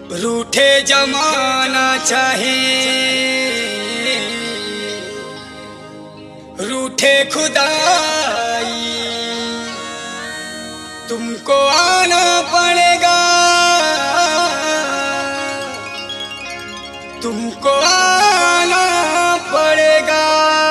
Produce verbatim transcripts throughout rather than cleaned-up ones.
रूठे जमाना चाहे रूठे खुदाई, तुमको आना पड़ेगा, तुमको आना पड़ेगा।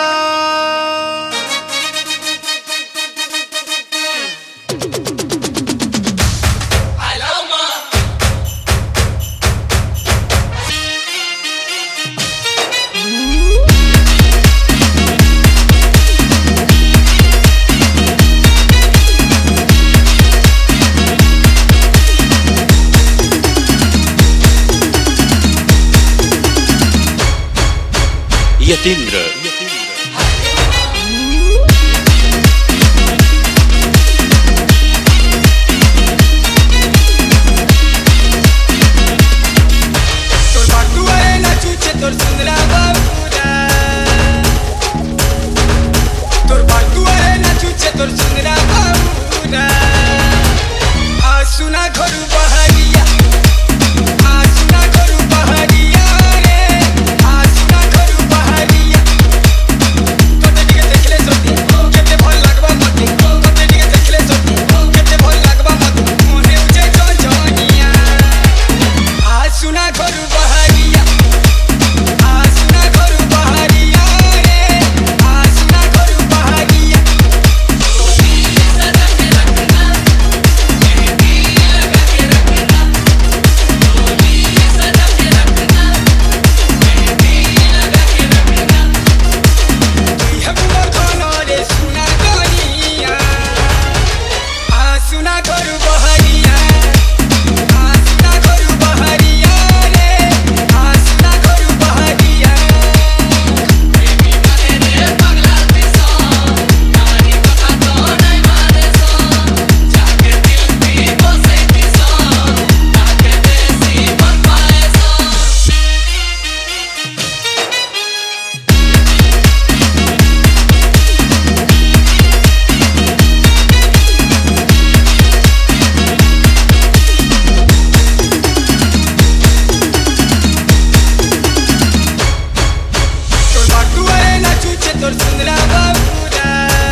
यतीन्द्र तोर बाटुआ ना चूचे तोर सुंदरा बाबूरा, तोर बाटुआ ना चूचे तोर सुंदरा बाबूरा। आ सुना घरू बहरिया, आ सुना घरू बहरिया रे, आ सुना घरू बहरिया। तोते दिखे देखले सोती केते भल लागबा मते, तोते दिखे देखले सोती केते भल लागबा मते, मोहे उजे जोजनिया। आ सुना घरू बहरिया, आ सुना घरू बहरिया रे, आ सुना घरू बहरिया। ये बुआ खाना रे सुना कनिया, आ सुना घरू बहरिया, आ सुना घरू बहरिया रे, आ सुना घरू बहरिया। तोर बाटुआ ना चूचे तोर सुंदरा बाबूरा,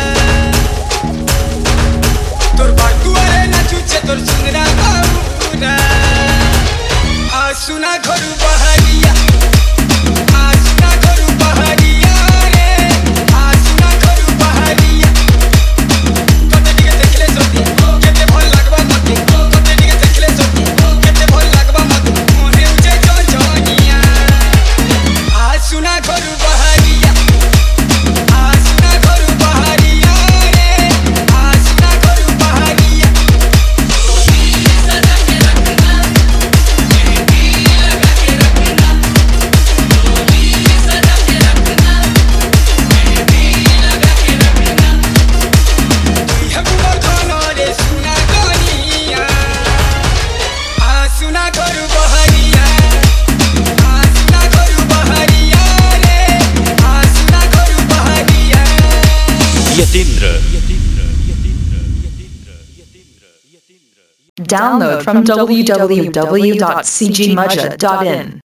तोर बाटुआ ना चूचे तोर सुंदरा बाबूरा। आ सुना घरू बहरिया, आ सुना घरू बहरिया रे, आ सुना घरू बहरिया। तोते दिखे देखले सोती केते भल लागबा मते, तोते दिखे देखले सोती केते भल लागबा मते, मोहे उजे जोजनिया। आ सुना घरू बहरिया, आ सुना घरू बहरिया रे, आ सुना घरू बहरिया। ये बुआ खाना रे सुना कनिया, आ सुना घरू बहरिया, आ सुना घरू बहरिया रे, आ सुना घरू बहरिया। Yatindra Download from w w w dot c g mudja dot in.